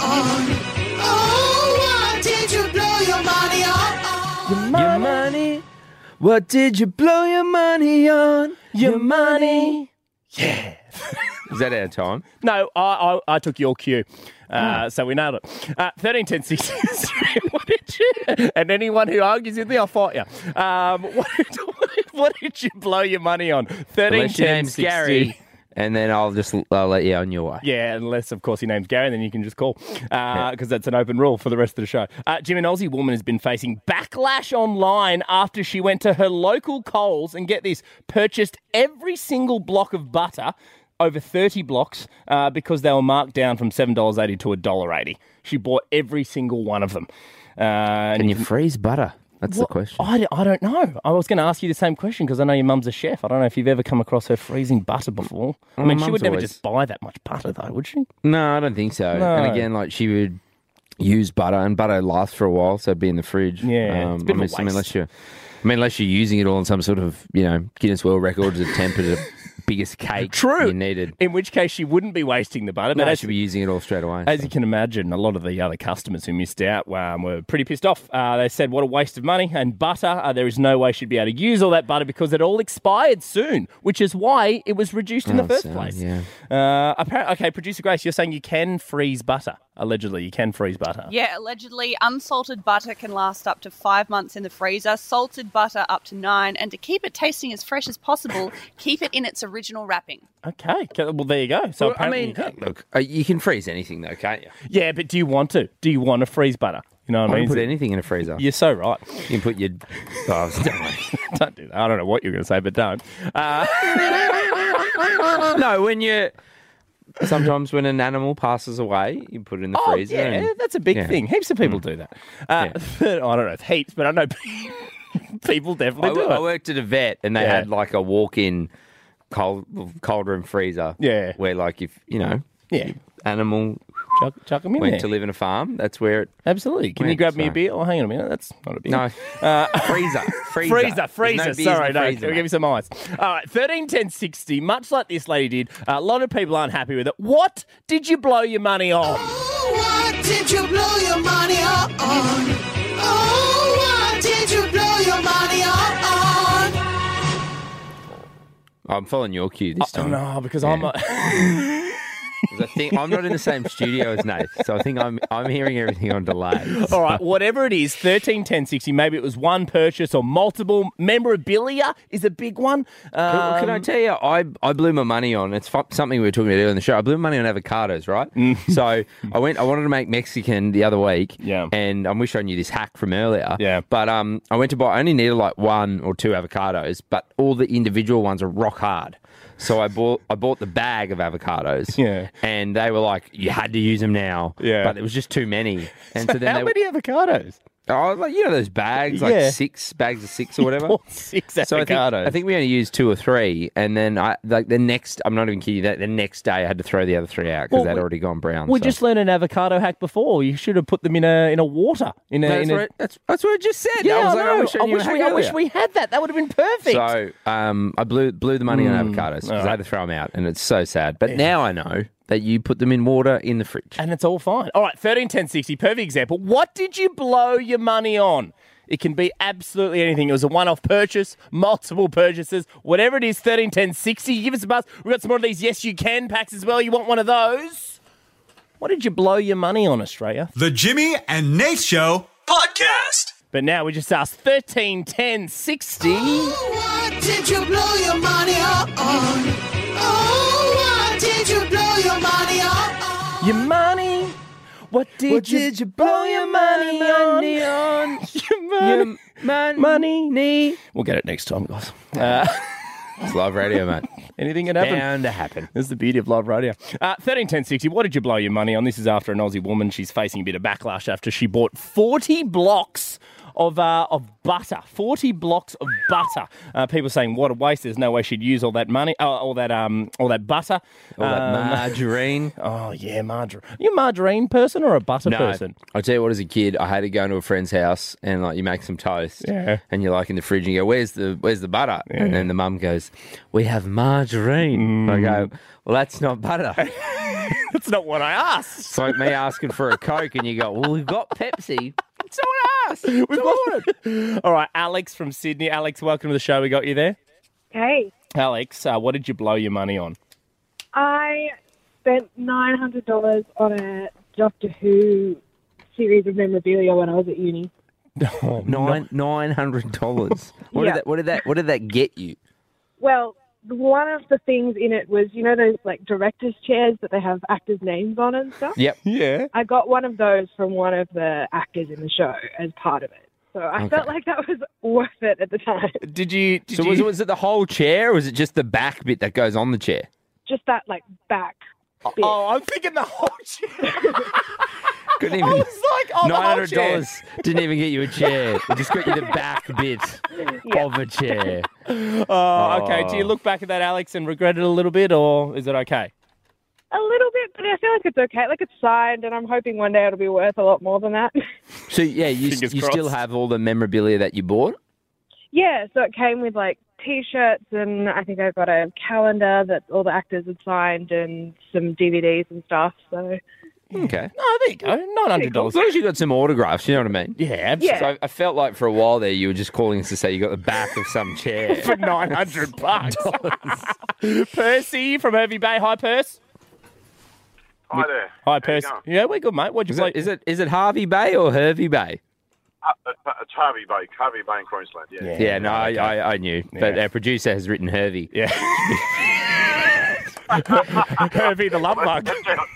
Oh, why did you blow your money on? Your money. What did you blow your money on? Your money. Yeah. Is that our time? No, I, I, I took your cue. Uh, So we nailed it. Uh, thirteen ten sixty What did you... And anyone who argues with me, I'll fight you. Um, what, what did you blow your money on? thirteen Unless your ten name's sixty Gary, and then I'll just I'll let you on your way. Yeah, unless, of course, your name's Gary, then you can just call, because that's an open rule for the rest of the show. Uh, Jim, an Aussie woman has been facing backlash online after she went to her local Coles and, get this, purchased every single block of butter, over thirty blocks, uh, because they were marked down from seven dollars eighty to one dollar eighty. She bought every single one of them. Uh, Can you freeze butter? That's What? the question. I, I don't know. I was going to ask you the same question because I know your mum's a chef. I don't know if you've ever come across her freezing butter before. I Well, mean, my she would mum's never always- just buy that much butter, though, would she? No, I don't think so. No. And again, like she would use butter, and butter lasts for a while, so it'd be in the fridge. Yeah, it's a bit I mean, of a I mean, waste. unless you're, I mean, unless you're using it all in some sort of, you know, Guinness World Records attempt at a biggest cake True. you needed. In which case, she wouldn't be wasting the butter. No, But I as, should be using it all straight away. as you can imagine, a lot of the other customers who missed out um, were pretty pissed off. Uh, they said, what a waste of money. And butter, uh, there is no way she'd be able to use all that butter because it all expired soon, which is why it was reduced in Oh, the first so, place. yeah. Uh, apparently, okay, Producer Grace, you're saying you can freeze butter. Allegedly, you can freeze butter. Yeah, allegedly, unsalted butter can last up to five months in the freezer, salted butter up to nine, and to keep it tasting as fresh as possible, keep it in its original wrapping. Okay, okay, well, there you go. So Well, I apparently mean, you can. look, uh, you can freeze anything though, can't you? Yeah, but do you want to? Do you want to freeze butter? You know what I I mean? can put Is it- anything in a freezer. You're so right. You can put your. Oh, Don't do that. I don't know what you're going to say, but don't. Uh, no, when you. Sometimes when an animal passes away, you put it in the oh, freezer. yeah, and- that's a big yeah. thing. Heaps of people Mm. do that. Uh, I don't know if heaps, but I know people definitely I, do I it. worked at a vet and they Yeah. had like a walk-in cold cold room freezer. Yeah. Where like if you know, Yeah. your animal Chuck, chuck them in went there. to live in a farm, that's where it. Absolutely. Can you went, grab me a so- beer? Oh, hang on a minute. That's not a beer. No, Uh, freezer, freezer, Freezer, There's freezer. no beers in Sorry, the no. freezer, Give mate. me some ice. All right, thirteen ten sixty. Much like this lady did, a lot of people aren't happy with it. What did you blow your money on? Why did you blow your money on? Oh, why did you blow your money on? I'm following your cue this Oh, time. no, because Yeah. I'm. A... 'Cause I think I'm not in the same studio as Nate, so I think I'm I'm hearing everything on delay. All right, whatever it is, thirteen ten sixty. Maybe it was one purchase or multiple. Memorabilia is a big one. Can, can I Um, tell you, I, I blew my money on, it's fu- something we were talking about earlier in the show, I blew my money on avocados, right? So I went, I wanted to make Mexican the other week, Yeah. and I wish I knew this hack from earlier, Yeah. but um, I went to buy, I only needed like one or two avocados, but all the individual ones are rock hard. So I bought I bought the bag of avocados, Yeah. and they were like, you had to use them now, Yeah. but it was just too many. And so, So then how they, many avocados? Oh, like you know those bags, like Yeah. six bags of six or whatever. Bought six So I think, avocados. I think we only used two or three, and then I like the next. I'm not even kidding you. That the next day I had to throw the other three out because Well, they'd we- already gone brown. We so. just learned an avocado hack before. You should have put them in a in a water. In a, No, that's, in a... what I, that's that's what I just said. Yeah, I was I like, know. I wish I, I knew wish a hack we, I wish earlier. we had that. That would have been perfect. So um, I blew blew the money on Mm, avocados because all I right. had to throw them out, and it's so sad. But now I know that you put them in water in the fridge. And it's all fine. All right, thirteen ten sixty, perfect example. What did you blow your money on? It can be absolutely anything. It was a one-off purchase, multiple purchases, whatever it is, thirteen ten sixty. Give us a buzz. We've got some more of these Yes You Can packs as well. You want one of those? What did you blow your money on, Australia? The Jimmy and Nate Show podcast. But now we just asked thirteen ten sixty. Why did you blow your money on? Oh, why did you blow your money on? Your money? What did, What you, did you blow blow your your money money on? on? Your money. money, money. Knee. We'll get it next time, guys. Uh, It's live radio, mate. Anything can happen. Bound to happen. That's the beauty of live radio. Uh, thirteen ten sixty, what did you blow your money on? This is after an Aussie woman. She's facing a bit of backlash after she bought forty blocks of uh, of butter. forty blocks of butter. Uh, people saying, what a waste. There's no way she'd use all that money, uh, all that um, all that butter. All that Um, margarine. Oh, yeah, margarine. Are you a margarine person or a butter No, person? I'll tell you what, as a kid, I hated going to a friend's house and like you make some toast Yeah. and you're like in the fridge and you go, where's the where's the butter? And then the mum goes, we have margarine. I go, well, that's not butter. That's not what I asked. It's like me asking for a Coke and you go, well, we've got Pepsi. That's not what I asked. We've got it. All right, Alex from Sydney. Alex, welcome to the show. We got you there. Hey, Alex, uh, what did you blow your money on? I spent nine hundred dollars on a Doctor Who series of memorabilia when I was at uni. Nine nine hundred dollars. What Yeah. did that what did that what did that get you? Well, one of the things in it was, you know, those like director's chairs that they have actors' names on and stuff? Yep. Yeah. I got one of those from one of the actors in the show as part of it. So I Okay. felt like that was worth it at the time. Did you? Did so you... was, was it the whole chair or was it just the back bit that goes on the chair? Just that like back bit. Oh, I'm thinking the whole chair. Couldn't I even was like, oh, the nine whole hundred chair. dollars didn't even get you a chair. It just got you the back bit of a chair. Oh, okay. Do you look back at that, Alex, and regret it a little bit, or is it okay? A little bit, but I feel like it's okay. Like it's signed, and I'm hoping one day it'll be worth a lot more than that. So yeah, you, Fingers you still crossed. have all the memorabilia that you bought? Yeah, so it came with like T-shirts, and I think I got a calendar that all the actors had signed, and some D V Ds and stuff. So Okay. Oh, there you go. Nine hundred As dollars. long as you got some autographs, you know what I mean? Yeah, absolutely. So I, I felt like for a while there you were just calling us to say you got the back of some chair. For nine hundred bucks. Percy from Hervey Bay. Hi, Perce. Hi there. Hi, How you Perce. going? Yeah, we're good, mate. What'd you Is play? it, is it is it Harvey Bay or Hervey Bay? Uh, it's Harvey Bay, Harvey Bay in Queensland, yeah. Yeah, no, I, okay. I, I knew. But Yeah. our producer has written Hervey. Yeah. Hervey the love bug.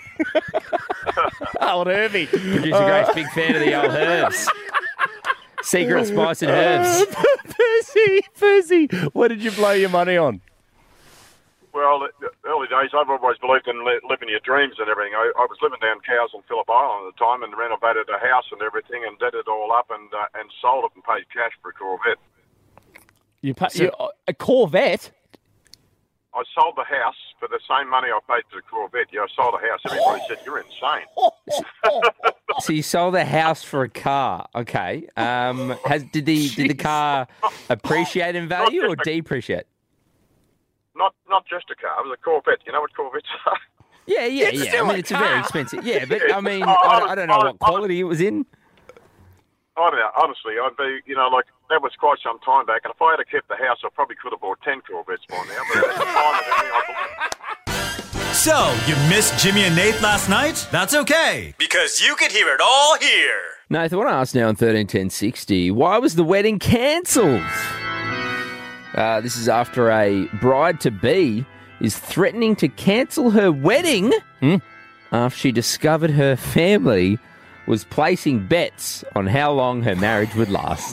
Old Hervey. Producer Grace, big fan of the old herbs. Secret spice and herbs. Percy, Percy, what did you blow your money on? Well, the early days, I've always believed in li- living your dreams and everything. I, I was living down Cowes on Phillip Island at the time and renovated a house and everything and did it all up and uh, and sold it and paid cash for a Corvette. You, pay, you a Corvette? I sold the house for the same money I paid for the Corvette. Yeah, I sold a house. Everybody said, you're insane. So you sold a house for a car. Okay. Um, has did the did the car appreciate in value or depreciate? Not not just a car, it was a Corvette. You know what Corvettes are? Yeah, yeah, It's yeah. still I mean, a it's a very car. expensive. Yeah, but I mean, Oh, I, I I don't know was- what quality it was in. I don't know, honestly, I'd be, you know, like, that was quite some time back, and if I had kept the house, I probably could have bought ten Corvettes by now, but at the time and everything, I So, you missed Jimmy and Nate last night? That's okay, because you could hear it all here. Nathan, I want to ask now on thirteen ten sixty, why was the wedding cancelled? Uh, this is after a bride-to-be is threatening to cancel her wedding after she discovered her family was placing bets on how long her marriage would last.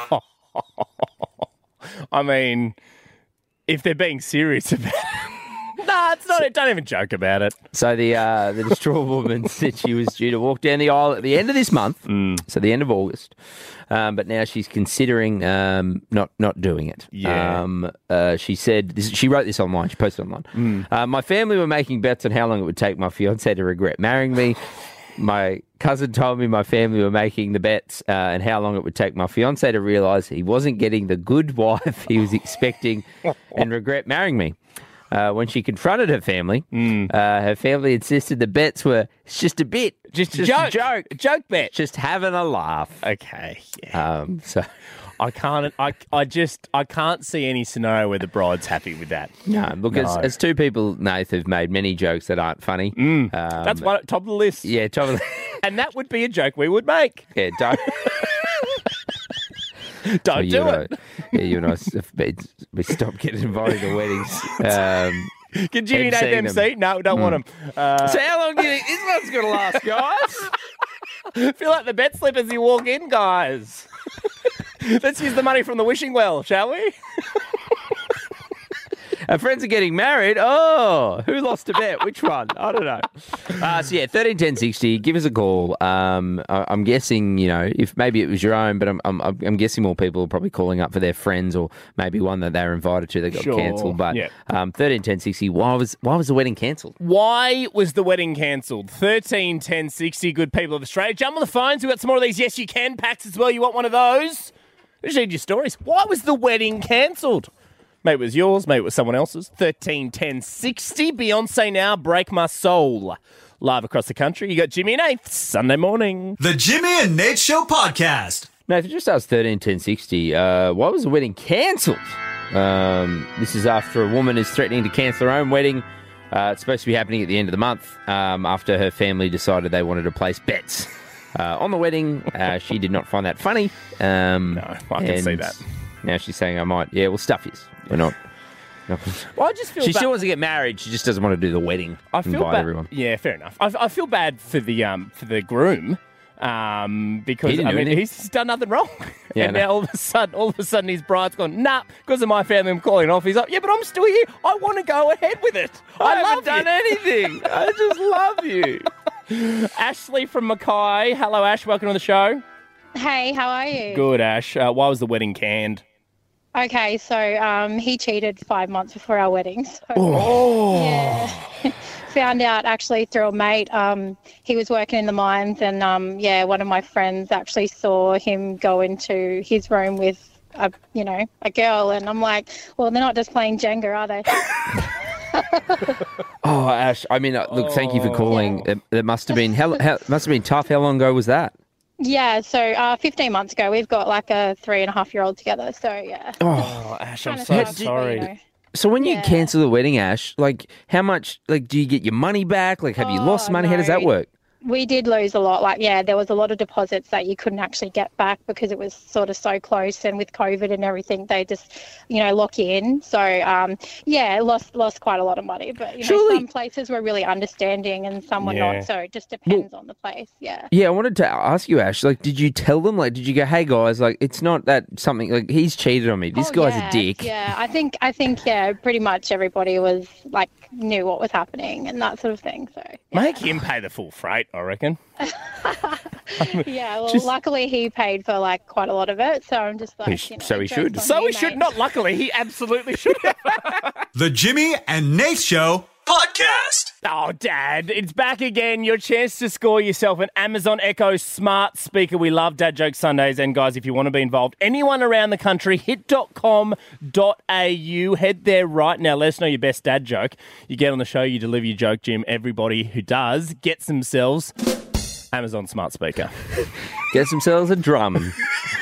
I mean, if they're being serious about it. Nah, it's not. Don't even joke about it. So the uh, the distraught woman said she was due to walk down the aisle at the end of this month, so the end of August, um, but now she's considering um, not not doing it. Yeah. Um, uh, she said this, she wrote this online. She posted online. Mm. Uh, my family were making bets on how long it would take my fiance to regret marrying me. My cousin told me my family were making the bets uh, and how long it would take my fiance to realise he wasn't getting the good wife he was expecting and regret marrying me. Uh, when she confronted her family, Mm. uh, her family insisted the bets were it's just a bit, Just a joke. joke, A joke bet. just having a laugh. Okay. Yeah. Um, so I can't. I. I just. I can't see any scenario where the bride's happy with that. no, look, No. As, as two people, Nath, have made many jokes that aren't funny. Um, That's one top of the list. yeah, top of the, And that would be a joke we would make. yeah, don't. Don't you do and it. I, yeah, you and I, s- we- we stopped getting invited to weddings. Um, Can Jimmy and Nate emceeing M C? No, we don't want 'em. Uh, so how long do you think this one's going to last, guys? feel like the bet slip as you walk in, guys. Let's use the money from the wishing well, shall we? Our friends are getting married. Oh, who lost a bet? Which one? I don't know. Uh, so, yeah, thirteen ten sixty. Give us a call. Um, I, I'm guessing, you know, if maybe it was your own, but I'm, I'm, I'm guessing more people are probably calling up for their friends or maybe one that they were invited to that got Sure, cancelled. But yeah. um, thirteen ten sixty, why was, why was the wedding cancelled? Why was the wedding cancelled? thirteen ten sixty, good people of Australia. Jump on the phones. We've got some more of these Yes You Can packs as well. You want one of those? Just read your stories. Why was the wedding cancelled? Maybe it was yours, maybe it was someone else's. thirteen ten sixty. Beyonce now, Break My Soul. Live across the country. You got Jimmy and Nate, Sunday morning. The Jimmy and Nate Show podcast. Nathan, just asked thirteen ten sixty. Uh, why was the wedding cancelled? Um, this is after a woman is threatening to cancel her own wedding. Uh, it's supposed to be happening at the end of the month um, after her family decided they wanted to place bets uh, on the wedding. Uh, she did not find that funny. Um, no, I can see that. Now she's saying, I might, yeah, well, stuff is. We're not. Well, I just feel she ba- still wants to get married. She just doesn't want to do the wedding. I feel invite bad. everyone. Yeah, fair enough. I, I feel bad for the um for the groom um because He didn't I do mean anything. he's done nothing wrong. Yeah, and no. now all of a sudden, all of a sudden, his bride's gone. Nah, because of my family, I'm calling off. He's like, yeah, but I'm still here. I want to go ahead with it. I, I haven't love done you. anything. I just love you. Ashley from Mackay. Hello, Ash. Welcome to the show. Hey, how are you? Good, Ash. Uh, why was the wedding canned? Okay, so um, he cheated five months before our wedding. So, Oh. yeah. Found out actually through a mate. Um, he was working in the mines, and um, yeah, one of my friends actually saw him go into his room with a, you know, a girl, and I'm like, well, they're not just playing Jenga, are they? Oh, Ash. I mean, uh, look, thank you for calling. It, it must have been how, how must have been tough. How long ago was that? Yeah, so uh, fifteen months ago, we've got like a three and a half year old together. So yeah. Oh, Ash, I'm Kinda so tough, but, sorry. you know. So when you Yeah. cancel the wedding, Ash, like how much? Like, do you get your money back? Like, have you lost Oh, money? How does that no. work? We did lose a lot. Like, yeah, there was a lot of deposits that you couldn't actually get back because it was sort of so close, and with COVID and everything, they just, you know, lock you in. So, um, yeah, lost lost quite a lot of money. But you know, Surely- some places were really understanding and some were Yeah. not. So it just depends on the place. Yeah. Yeah, I wanted to ask you, Ash. Like, did you tell them? Like, did you go, "Hey guys, like, it's not that something. Like, he's cheated on me. This Oh, guy's yeah, a dick." Yeah, I think I think yeah, pretty much everybody was like knew what was happening and that sort of thing. So Make him pay the full freight, I reckon. yeah, well, Just- luckily he paid for like quite a lot of it. So I'm just like, He sh- you know, so he jokes should. on So you, he should. mate. Not luckily. He absolutely should. The Jimmy and Nate Show podcast. Oh, Dad, it's back again. Your chance to score yourself an Amazon Echo smart speaker. We love Dad Joke Sundays. And, guys, if you want to be involved, anyone around the country, hit dot com dot a u. Head there right now. Let us know your best dad joke. You get on the show, you deliver your joke, Jim. Everybody who does gets themselves Amazon smart speaker. Gets themselves a drum.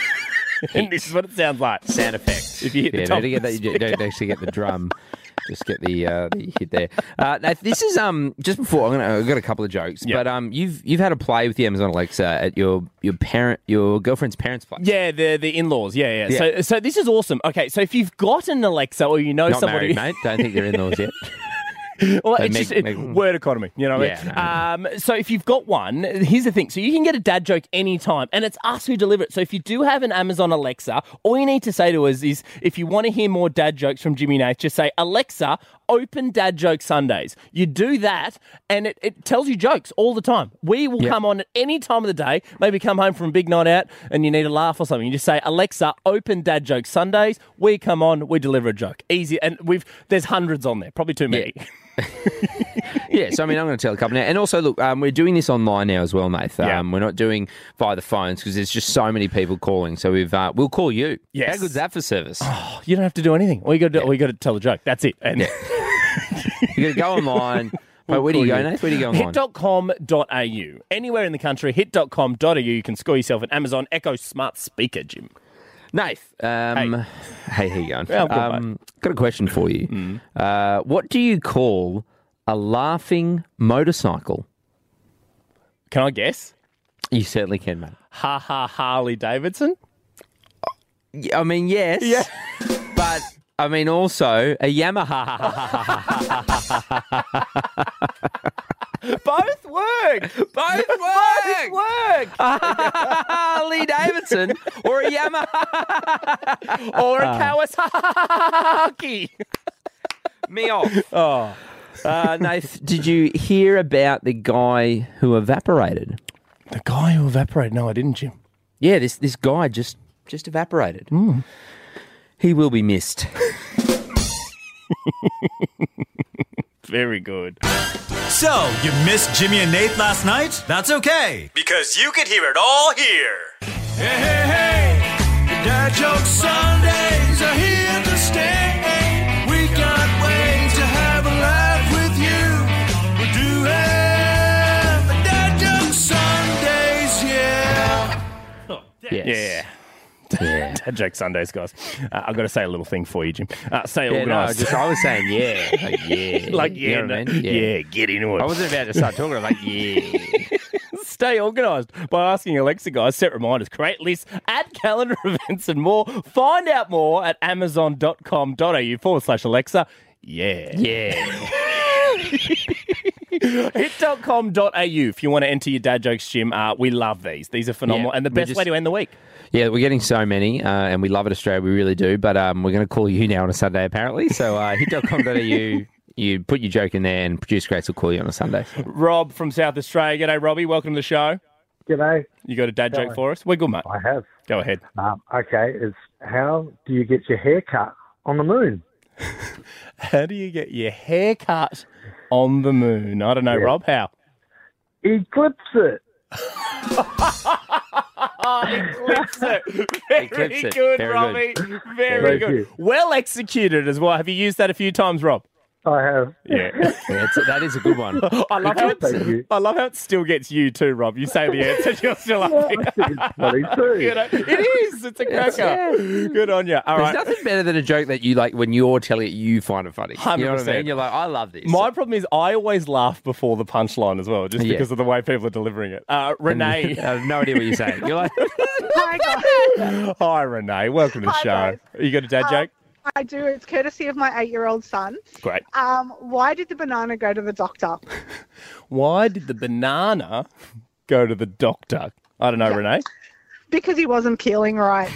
And this is what it sounds like. Sound effect. If you hit Yeah, the top don't, get that, you don't actually get the drum. Just get the, uh, the hit there. Uh, now, this is um just before I'm gonna I've got a couple of jokes, but um you've you've had a play with the Amazon Alexa at your your parent your girlfriend's parents' place. Yeah, the the in-laws. Yeah, yeah. Yeah. So so this is awesome. Okay, so if you've got an Alexa or you know Not somebody, married, mate. Don't think they're in-laws yet. Well, They it's make- just it- make- word economy, you know what Yeah, I mean? Um, so if you've got one, here's the thing. So you can get a dad joke anytime, and it's us who deliver it. So if you do have an Amazon Alexa, all you need to say to us is, if you want to hear more dad jokes from Jimmy Nath, just say, Alexa, open Dad Joke Sundays. You do that, and it, it tells you jokes all the time. We will Yep. come on at any time of the day, maybe come home from a big night out, and you need a laugh or something. You just say, Alexa, open Dad Joke Sundays. We come on, we deliver a joke. Easy, and we've there's hundreds on there, probably too many. Yeah, so I mean, I'm going to tell a couple now. And also, look, um, we're doing this online now as well, Nath. Um, Yeah. We're not doing via the phones because there's just so many people calling. So we've uh, we'll call you. Yes. How good's that for service? Oh, you don't have to do anything. All you got to do, all you got to tell a joke. That's it. And You got to go online. Wait, where do you go, Nath? Where do you go online? hit dot com dot a u. Anywhere in the country, hit dot com dot a u. You can score yourself an Amazon Echo Smart Speaker, Jim. Nath, um, hey. how you going? Yeah, I'm good, um, got a question for you. Mm. Uh, what do you call a laughing motorcycle? Can I guess? You certainly can, mate. Ha ha Harley Davidson? Yeah, I mean, yes. Yeah. But, I mean, also a Yamaha. Both work. Both work. Both work. Harley Harley Davidson or a Yamaha or a Kawasaki. Me off. Oh. Uh, Nath, did you hear about the guy who evaporated? The guy who evaporated? No, I didn't, Jim. Yeah, this this guy just just evaporated. Mm. He will be missed. Very good. So, you missed Jimmy and Nate last night? That's okay, because you could hear it all here. Hey, hey, hey, Dad Joke Sundays are here to stay. We got ways to have a laugh with you. We're doing the Dad Joke Sundays, yeah. Yes. Yeah. Yeah. Dad Joke Sundays, guys. Uh, I've got to say a little thing for you, Jim. Uh, stay Yeah, no, organised. just, I was saying, yeah. Like, yeah. Like, You yeah, know what I no- mean? yeah, get into it. I wasn't about to start talking. I was like, yeah. Stay organised by asking Alexa, guys. Set reminders, create lists, add calendar events and more. Find out more at amazon.com.au forward slash Alexa. Yeah. Yeah. hit dot com dot a u if you want to enter your dad jokes, Jim. Uh, we love these. These are phenomenal. Yeah, and the we best just- way to end the week. Yeah, we're getting so many, uh, and we love it, Australia. We really do. But um, we're going to call you now on a Sunday, apparently. So uh, hit dot com dot a u, you put your joke in there, and Producer Grace will call you on a Sunday. Rob from South Australia. G'day, Robbie. Welcome to the show. G'day. You got a dad joke G'day. for us? We're good, mate. I have. Go ahead. Um, okay, it's how do you get your hair cut on the moon? How do you get your hair cut on the moon? I don't know, Yeah. Rob. How? Eclipse it. Oh, eclipse it. Very Eclipse it. good, Very Robbie. good. Very Thank good. you. Well executed as well. Have you used that a few times, Rob? I have. Yeah. Yeah, it's, that is a good one. I love how Thank you. it, I love how it still gets you too, Rob. You say the answer, you're still up here. Funny too. You know, it is. It's a cracker. Good on you. All There's right. nothing better than a joke that you like when you're telling it, you find it funny. You know what I one hundred percent. mean? You're like, I love this. My problem is I always laugh before the punchline as well, just Yeah. because of the way people are delivering it. Uh, Renee. I have no idea what you're saying. You're like, Hi, guys. Hi, Renee. Welcome to the Hi, show. guys. You got a dad Um, joke? I do. It's courtesy of my eight-year-old son. Great. Um, why did the banana go to the doctor? Why did the banana go to the doctor? I don't know, Renee. Because he wasn't peeling right.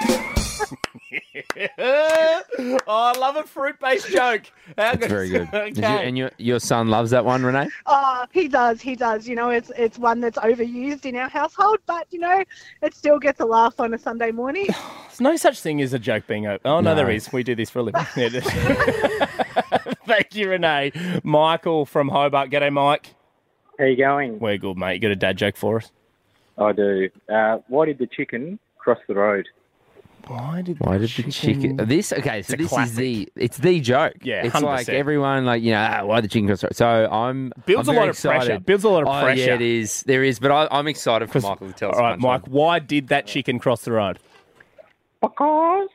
Oh, I love a fruit-based joke. How that's very good. Okay. Did you, and your your son loves that one, Renee? Oh, he does. He does. You know, it's it's one that's overused in our household, but you know, it still gets a laugh on a Sunday morning. There's no such thing as a joke being over. Oh, no, No. there is. We do this for a living. Yeah. Thank you, Renee. Michael from Hobart. G'day, Mike. How you going? We're good, mate. You got a dad joke for us? I do. Uh, why did the chicken cross the road? Why did Why did the chicken? This okay? So It's a this classic. is the it's the joke. Yeah, it's one hundred like percent. everyone like you know ah, why the chicken cross the road. So I'm Builds I'm a lot very of pressure. excited. Builds a lot of Oh, pressure. Yeah, it is. There is, but I, I'm excited for Michael to tell us. All right, punchline. Mike, why did that chicken cross the road? Because.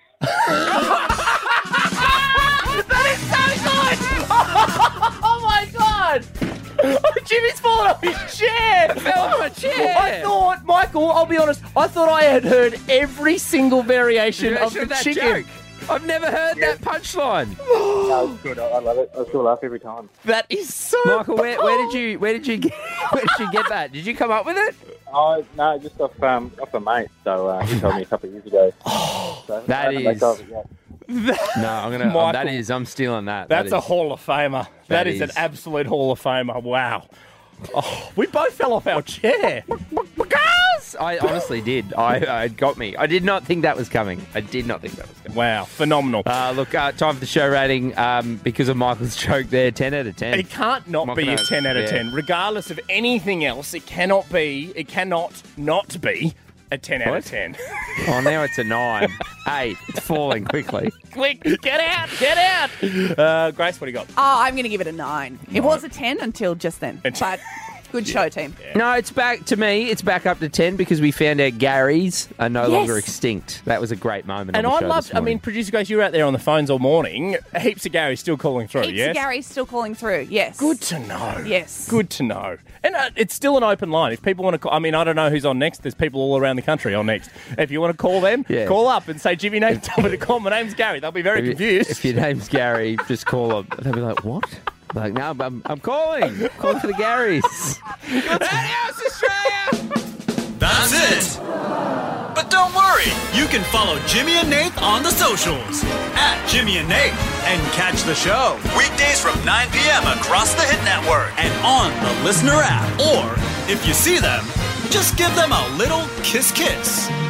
That is so good! Oh, my God! Oh, Jimmy's fallen off his chair! I fell off my chair. I thought, Michael, I'll be honest, I thought I had heard every single variation of Version the of that chicken. joke. I've never heard that punchline. No, it's good. I I love it. I still laugh every time. That is so Michael, where, cool. where did you where did you get where did you get that? Did you come up with it? Oh no, just off um off a mate. So uh, he told me a couple of years ago. So, That I haven't let is- go of it yet. No, I'm gonna. Michael, oh, that is. I'm stealing that. That's that a is. Hall of Famer. That that is, is. an absolute Hall of Famer. Wow. Oh, we both fell off our chair. Because I honestly did. I, I it got me. I did not think that was coming. I did not think that was coming. Wow, phenomenal. Uh, look, uh, time for the show rating. Um, because of Michael's joke there, ten out of ten. It can't not Not be a gonna- ten out of yeah. ten. Regardless of anything else, it cannot be, it cannot not be a ten out of What? ten. Oh, now it's a nine. Eight. It's falling quickly. Quick, get out, get out. Uh, Grace, what do you got? Oh, I'm going to give it a nine. It was a ten until just then. But good show, team. No, it's back to me. It's back up to ten because we found out Garys are no Yes. longer extinct. That was a great moment. And on the I show loved, this I mean, morning. producer Grace, you were out there on the phones all morning. Heaps of Gary still calling through, Heaps yes? of Gary's still calling through. Yes. Good to know. Yes. Good to know. And uh, it's still an open line. If people want to call, I mean, I don't know who's on next. There's people all around the country on next. If you want to call them, Yeah. call up and say, Jimmy, Nate, tell me to call. My name's Gary. They'll be very If you- confused. If your name's Gary, just call them. They'll be like, what? Like, no, I'm, I'm calling. I'm calling for the Garys. That's it. don't worry. You can follow Jimmy and Nate on the socials at Jimmy and Nate and catch the show weekdays from nine p.m. across the Hit Network and on the Listener app. Or if you see them, just give them a little kiss kiss.